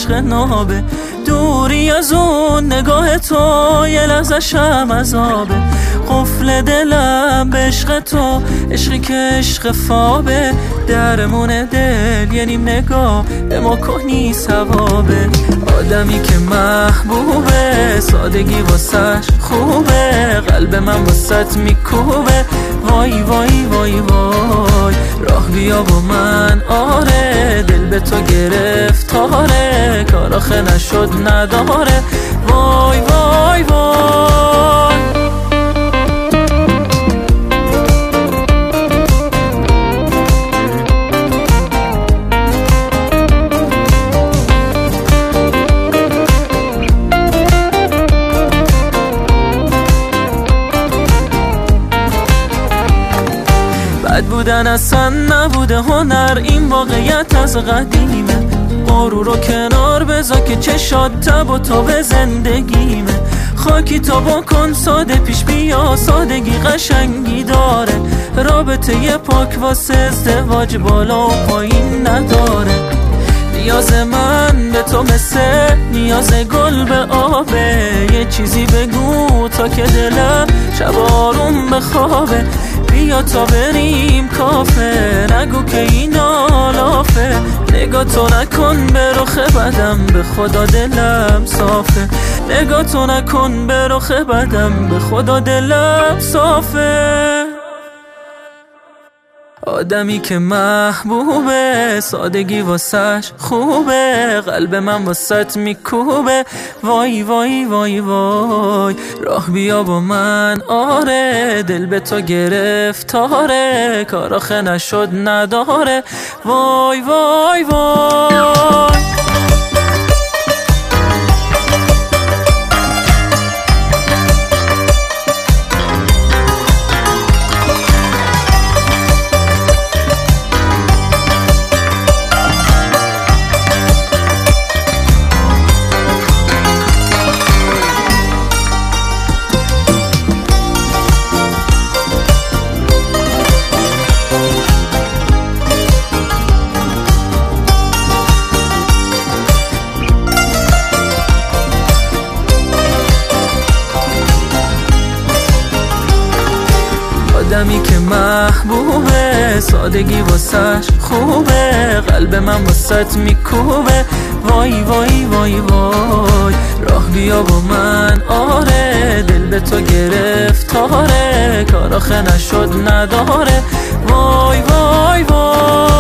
عشق نابه، دوری از اون نگاه تو یه لحظه‌شم عذابه. قفل دلم به عشق تو، عشقی که عشق فابه. درمون دل یه نیم نگاه به ما کنی ثوابه. آدمی که محبوبه، سادگی واسش خوبه، قلب من واسط میکوبه. وای وای وای وای، راه بیا با من آره، دل به تو گرفتاره، کار آخه نشد نداره. وای وای وای. بد بودن اصلا نبوده هنر، این واقعیت از قدیمه. غرور رو کنار بذار که چشات تب و تاب زندگیمه. خاکی تا بکن ساده پیش بیا، سادگی قشنگی داره. رابطه ی پاک واسه ازدواج بالا و پایین نداره. نیاز من به تو مثل نیاز گل به آبه. یه چیزی بگو تا که دلم شب آروم بخوابه. بیا تا بریم کافه، نگو که این آلافه. نگاه تو نکن به رخ بدم، به خدا دلم صافه. نگاه تو نکن به رخ بدم، به خدا دلم صافه. آدمی که محبوبه، سادگی واسش خوبه، قلب من واسط میکوبه. وای وای وای وای، راه بیا با من آره، دل به تو گرفتاره، کار آخه نشد نداره. وای وای وای. آدمی که محبوبه، سادگی واسش خوبه، قلب من واسط میکوبه. وای وای وای وای، راه بیا با من آره، دل به تو گرفتاره، کار آخه نشد نداره. وای وای وای.